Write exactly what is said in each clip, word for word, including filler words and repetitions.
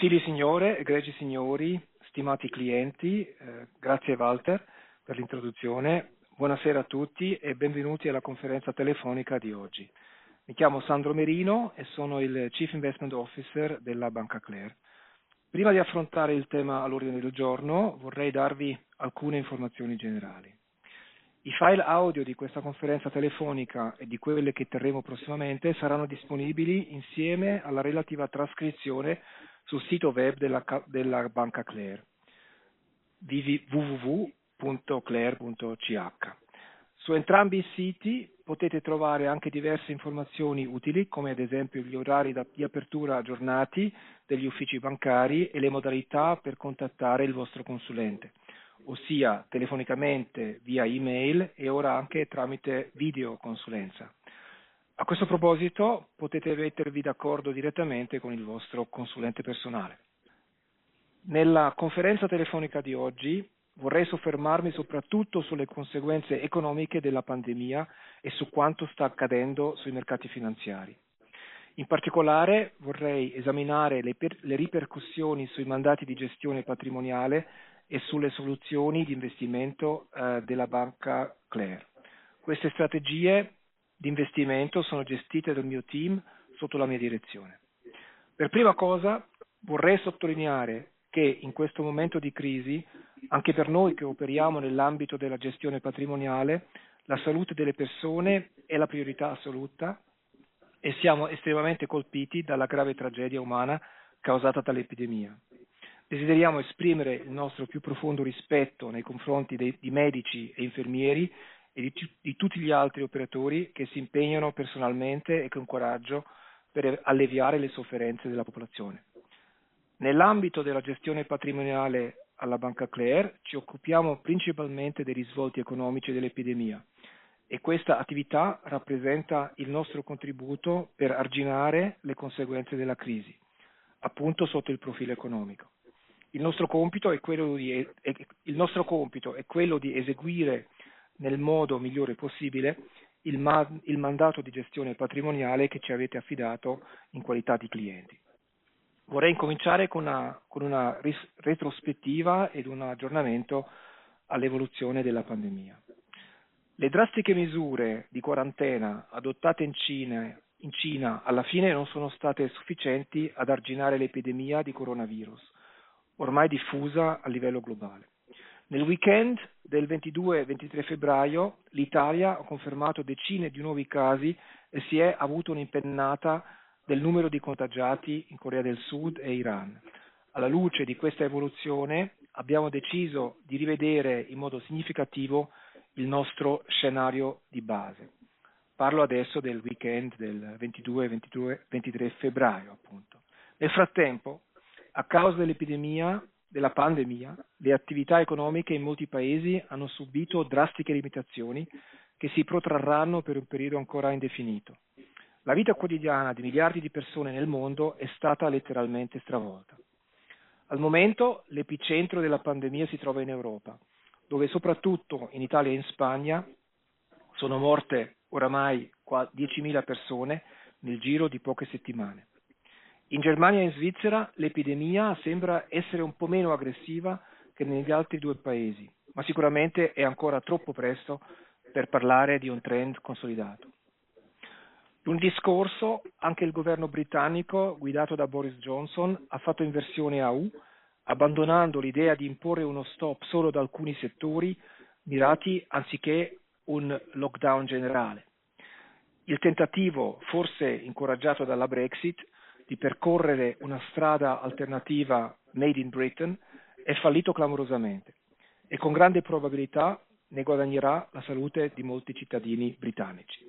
Gentili signore, egregi signori, stimati clienti, eh, grazie Walter per l'introduzione. Buonasera a tutti e benvenuti alla conferenza telefonica di oggi. Mi chiamo Sandro Merino e sono il Chief Investment Officer della Banca Clare. Prima di affrontare il tema all'ordine del giorno vorrei darvi alcune informazioni generali. I file audio di questa conferenza telefonica e di quelle che terremo prossimamente saranno disponibili insieme alla relativa trascrizione sul sito web della, della Banca Clare, w w w punto clare punto c h. Su entrambi i siti potete trovare anche diverse informazioni utili, come ad esempio gli orari di apertura aggiornati degli uffici bancari e le modalità per contattare il vostro consulente, ossia telefonicamente, via email e ora anche tramite videoconsulenza. A questo proposito potete mettervi d'accordo direttamente con il vostro consulente personale. Nella conferenza telefonica di oggi vorrei soffermarmi soprattutto sulle conseguenze economiche della pandemia e su quanto sta accadendo sui mercati finanziari. In particolare vorrei esaminare le, per, le ripercussioni sui mandati di gestione patrimoniale e sulle soluzioni di investimento eh, della Banca Clare. Queste strategie di investimento sono gestite dal mio team sotto la mia direzione. Per prima cosa vorrei sottolineare che in questo momento di crisi, anche per noi che operiamo nell'ambito della gestione patrimoniale, la salute delle persone è la priorità assoluta e siamo estremamente colpiti dalla grave tragedia umana causata dall'epidemia. Desideriamo esprimere il nostro più profondo rispetto nei confronti dei, di medici e infermieri e di, di tutti gli altri operatori che si impegnano personalmente e con coraggio per alleviare le sofferenze della popolazione. Nell'ambito della gestione patrimoniale alla Banca Clare ci occupiamo principalmente dei risvolti economici dell'epidemia e questa attività rappresenta il nostro contributo per arginare le conseguenze della crisi, appunto sotto il profilo economico. Il nostro compito è quello di, il nostro compito è quello di eseguire nel modo migliore possibile il, ma, il mandato di gestione patrimoniale che ci avete affidato in qualità di clienti. Vorrei incominciare con una, con una ris, retrospettiva ed un aggiornamento all'evoluzione della pandemia. Le drastiche misure di quarantena adottate in Cina, in Cina alla fine non sono state sufficienti ad arginare l'epidemia di coronavirus, ormai diffusa a livello globale. Nel weekend del ventidue e ventitré febbraio l'Italia ha confermato decine di nuovi casi e si è avuto un'impennata del numero di contagiati in Corea del Sud e Iran. Alla luce di questa evoluzione abbiamo deciso di rivedere in modo significativo il nostro scenario di base. Parlo adesso del weekend del ventidue e ventitré febbraio, appunto. Nel frattempo, a causa dell'epidemia, della pandemia, le attività economiche in molti paesi hanno subito drastiche limitazioni che si protrarranno per un periodo ancora indefinito. La vita quotidiana di miliardi di persone nel mondo è stata letteralmente stravolta. Al momento l'epicentro della pandemia si trova in Europa, dove soprattutto in Italia e in Spagna sono morte oramai diecimila persone nel giro di poche settimane. In Germania e in Svizzera l'epidemia sembra essere un po' meno aggressiva che negli altri due paesi, ma sicuramente è ancora troppo presto per parlare di un trend consolidato. Lunedì scorso anche il governo britannico, guidato da Boris Johnson, ha fatto inversione a U, abbandonando l'idea di imporre uno stop solo ad alcuni settori mirati anziché un lockdown generale. Il tentativo, forse incoraggiato dalla Brexit, di percorrere una strada alternativa made in Britain è fallito clamorosamente e con grande probabilità ne guadagnerà la salute di molti cittadini britannici.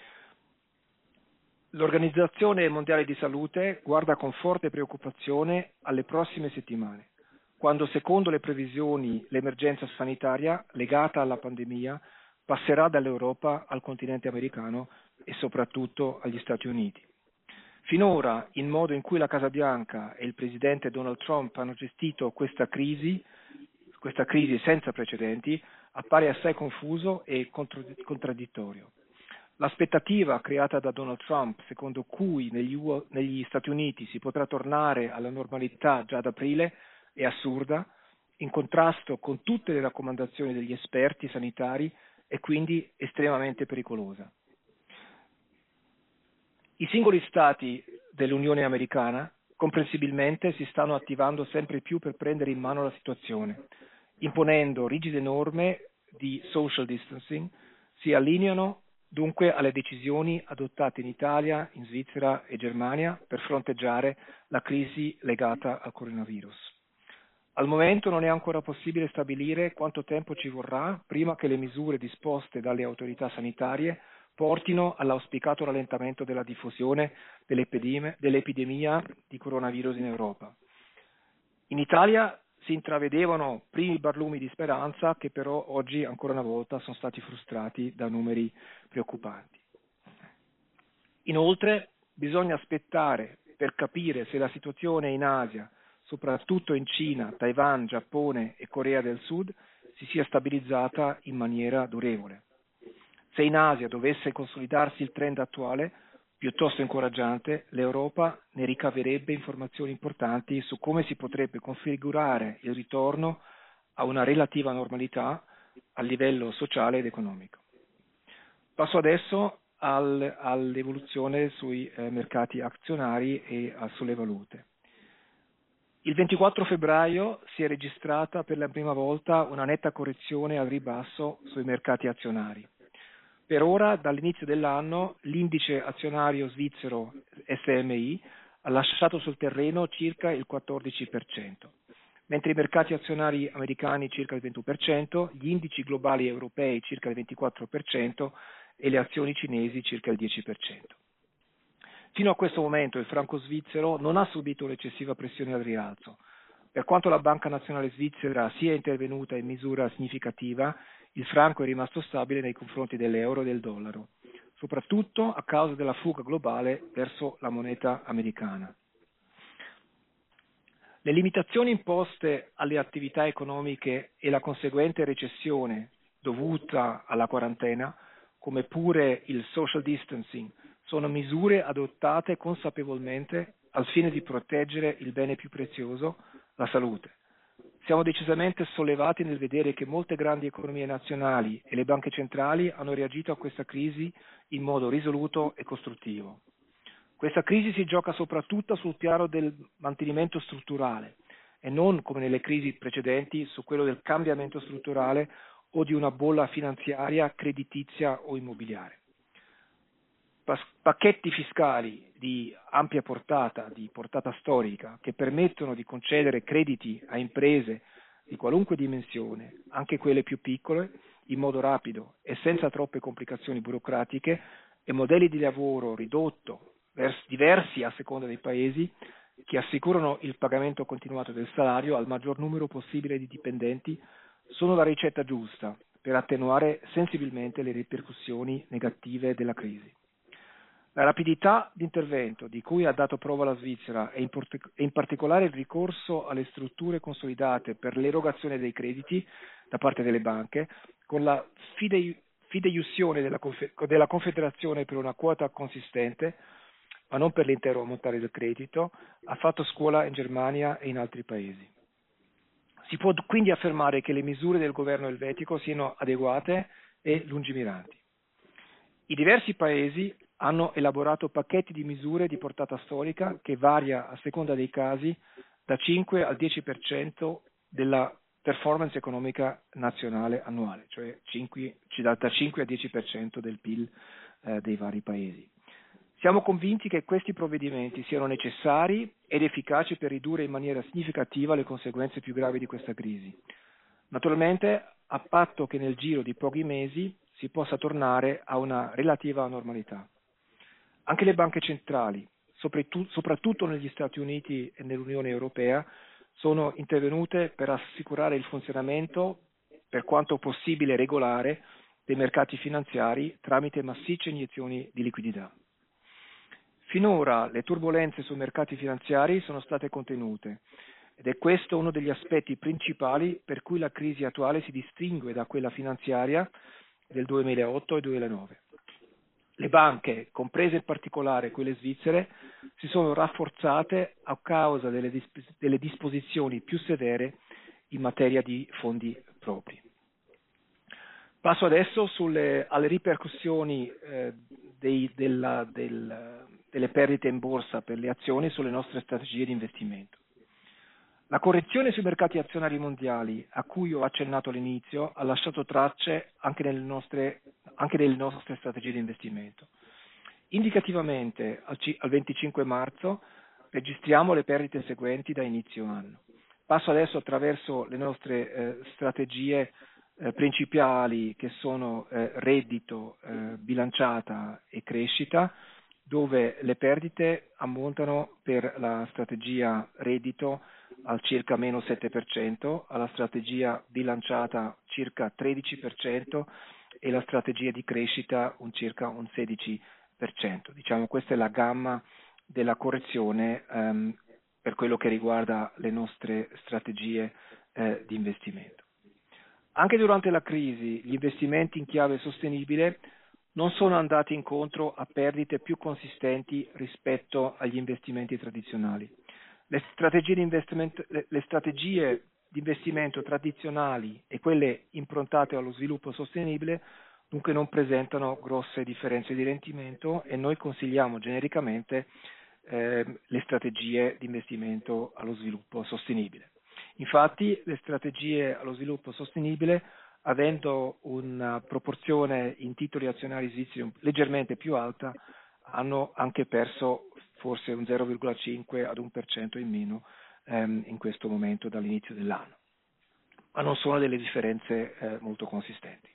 L'Organizzazione Mondiale di Salute guarda con forte preoccupazione alle prossime settimane, quando secondo le previsioni l'emergenza sanitaria legata alla pandemia passerà dall'Europa al continente americano e soprattutto agli Stati Uniti. Finora, il modo in cui la Casa Bianca e il presidente Donald Trump hanno gestito questa crisi, questa crisi senza precedenti, appare assai confuso e contraddittorio. L'aspettativa creata da Donald Trump, secondo cui negli, U- negli Stati Uniti si potrà tornare alla normalità già ad aprile, è assurda, in contrasto con tutte le raccomandazioni degli esperti sanitari e quindi estremamente pericolosa. I singoli stati dell'Unione Americana comprensibilmente si stanno attivando sempre più per prendere in mano la situazione, imponendo rigide norme di social distancing, si allineano dunque alle decisioni adottate in Italia, in Svizzera e Germania per fronteggiare la crisi legata al coronavirus. Al momento non è ancora possibile stabilire quanto tempo ci vorrà prima che le misure disposte dalle autorità sanitarie portino all'auspicato rallentamento della diffusione dell'epidemia, dell'epidemia di coronavirus in Europa. In Italia si intravedevano primi barlumi di speranza che però oggi ancora una volta sono stati frustrati da numeri preoccupanti. Inoltre bisogna aspettare per capire se la situazione in Asia, soprattutto in Cina, Taiwan, Giappone e Corea del Sud, si sia stabilizzata in maniera durevole. Se in Asia dovesse consolidarsi il trend attuale, piuttosto incoraggiante, l'Europa ne ricaverebbe informazioni importanti su come si potrebbe configurare il ritorno a una relativa normalità a livello sociale ed economico. Passo adesso al, all'evoluzione sui eh, mercati azionari e uh, sulle valute. Il ventiquattro febbraio si è registrata per la prima volta una netta correzione al ribasso sui mercati azionari. Per ora, dall'inizio dell'anno, l'indice azionario svizzero S M I ha lasciato sul terreno circa il quattordici per cento, mentre i mercati azionari americani circa il ventuno per cento, gli indici globali europei circa il ventiquattro per cento e le azioni cinesi circa il dieci per cento. Fino a questo momento il franco svizzero non ha subito un'eccessiva pressione al rialzo. Per quanto la Banca Nazionale Svizzera sia intervenuta in misura significativa, il franco è rimasto stabile nei confronti dell'euro e del dollaro, soprattutto a causa della fuga globale verso la moneta americana. Le limitazioni imposte alle attività economiche e la conseguente recessione dovuta alla quarantena, come pure il social distancing, sono misure adottate consapevolmente al fine di proteggere il bene più prezioso, la salute. Siamo decisamente sollevati nel vedere che molte grandi economie nazionali e le banche centrali hanno reagito a questa crisi in modo risoluto e costruttivo. Questa crisi si gioca soprattutto sul piano del mantenimento strutturale e non, come nelle crisi precedenti, su quello del cambiamento strutturale o di una bolla finanziaria, creditizia o immobiliare. Pacchetti fiscali di ampia portata, di portata storica, che permettono di concedere crediti a imprese di qualunque dimensione, anche quelle più piccole, in modo rapido e senza troppe complicazioni burocratiche, e modelli di lavoro ridotto, diversi a seconda dei paesi, che assicurano il pagamento continuato del salario al maggior numero possibile di dipendenti, sono la ricetta giusta per attenuare sensibilmente le ripercussioni negative della crisi. La rapidità di intervento di cui ha dato prova la Svizzera e in, e in particolare il ricorso alle strutture consolidate per l'erogazione dei crediti da parte delle banche, con la fidei, fideiussione della, della Confederazione per una quota consistente, ma non per l'intero ammontare del credito, ha fatto scuola in Germania e in altri paesi. Si può quindi affermare che le misure del governo elvetico siano adeguate e lungimiranti. I diversi paesi hanno elaborato pacchetti di misure di portata storica che varia a seconda dei casi da cinque al dieci per cento della performance economica nazionale annuale, cioè cinque, da cinque al dieci per cento del P I L eh, dei vari paesi. Siamo convinti che questi provvedimenti siano necessari ed efficaci per ridurre in maniera significativa le conseguenze più gravi di questa crisi. Naturalmente, a patto che nel giro di pochi mesi si possa tornare a una relativa normalità. Anche le banche centrali, soprattutto negli Stati Uniti e nell'Unione Europea, sono intervenute per assicurare il funzionamento, per quanto possibile regolare, dei mercati finanziari tramite massicce iniezioni di liquidità. Finora le turbolenze sui mercati finanziari sono state contenute ed è questo uno degli aspetti principali per cui la crisi attuale si distingue da quella finanziaria del duemilaotto e duemilanove. Le banche, comprese in particolare quelle svizzere, si sono rafforzate a causa delle, disp- delle disposizioni più severe in materia di fondi propri. Passo adesso sulle, alle ripercussioni eh, dei, della, del, delle perdite in borsa per le azioni sulle nostre strategie di investimento. La correzione sui mercati azionari mondiali, a cui ho accennato all'inizio, ha lasciato tracce anche nelle nostre, anche nelle nostre strategie di investimento. Indicativamente, al, al venticinque marzo, registriamo le perdite seguenti da inizio anno. Passo adesso attraverso le nostre eh, strategie eh, principali, che sono eh, reddito, eh, bilanciata e crescita, dove le perdite ammontano per la strategia reddito al circa meno sette per cento, alla strategia bilanciata circa tredici per cento e la strategia di crescita un circa un sedici per cento. Diciamo, questa è la gamma della correzione ehm, per quello che riguarda le nostre strategie eh, di investimento. Anche durante la crisi gli investimenti in chiave sostenibile non sono andati incontro a perdite più consistenti rispetto agli investimenti tradizionali. Le strategie di investimento, le, le strategie di investimento tradizionali e quelle improntate allo sviluppo sostenibile dunque non presentano grosse differenze di rendimento e noi consigliamo genericamente eh, le strategie di investimento allo sviluppo sostenibile. Infatti le strategie allo sviluppo sostenibile, avendo una proporzione in titoli azionari svizzeri leggermente più alta, hanno anche perso forse un zero virgola cinque ad uno per cento in meno ehm, in questo momento dall'inizio dell'anno, ma non sono delle differenze eh, molto consistenti.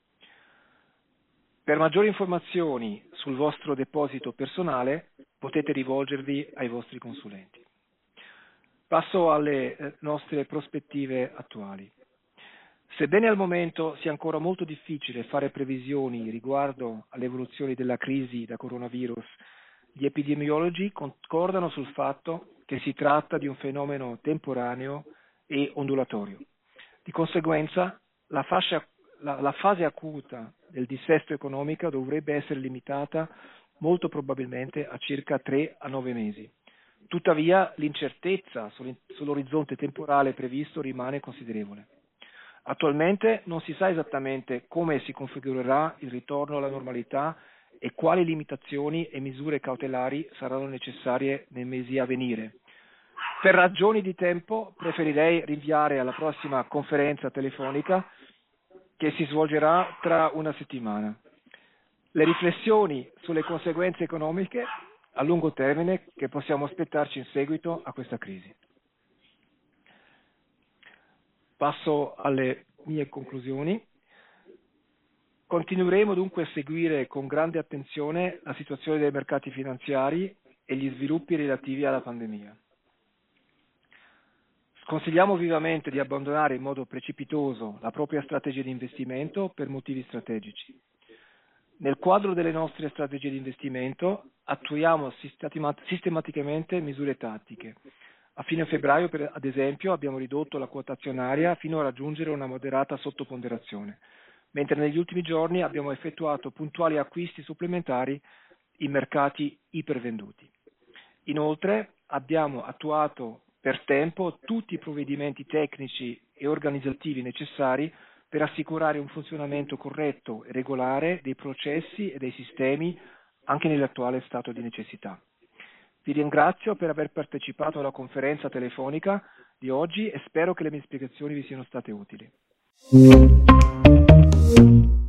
Per maggiori informazioni sul vostro deposito personale potete rivolgervi ai vostri consulenti. Passo alle eh, nostre prospettive attuali. Sebbene al momento sia ancora molto difficile fare previsioni riguardo alle evoluzioni della crisi da coronavirus, gli epidemiologi concordano sul fatto che si tratta di un fenomeno temporaneo e ondulatorio. Di conseguenza, la, fascia, la, la fase acuta del dissesto economico dovrebbe essere limitata molto probabilmente a circa tre a nove mesi. Tuttavia, l'incertezza sull'orizzonte temporale previsto rimane considerevole. Attualmente non si sa esattamente come si configurerà il ritorno alla normalità e quali limitazioni e misure cautelari saranno necessarie nei mesi a venire. Per ragioni di tempo preferirei rinviare alla prossima conferenza telefonica che si svolgerà tra una settimana. Le riflessioni sulle conseguenze economiche a lungo termine che possiamo aspettarci in seguito a questa crisi. Passo alle mie conclusioni. Continueremo dunque a seguire con grande attenzione la situazione dei mercati finanziari e gli sviluppi relativi alla pandemia. Sconsigliamo vivamente di abbandonare in modo precipitoso la propria strategia di investimento per motivi strategici. Nel quadro delle nostre strategie di investimento attuiamo sistematicamente misure tattiche. A fine febbraio, per, ad esempio, abbiamo ridotto la quota azionaria fino a raggiungere una moderata sottoponderazione, mentre negli ultimi giorni abbiamo effettuato puntuali acquisti supplementari in mercati ipervenduti. Inoltre abbiamo attuato per tempo tutti i provvedimenti tecnici e organizzativi necessari per assicurare un funzionamento corretto e regolare dei processi e dei sistemi anche nell'attuale stato di necessità. Vi ringrazio per aver partecipato alla conferenza telefonica di oggi e spero che le mie spiegazioni vi siano state utili.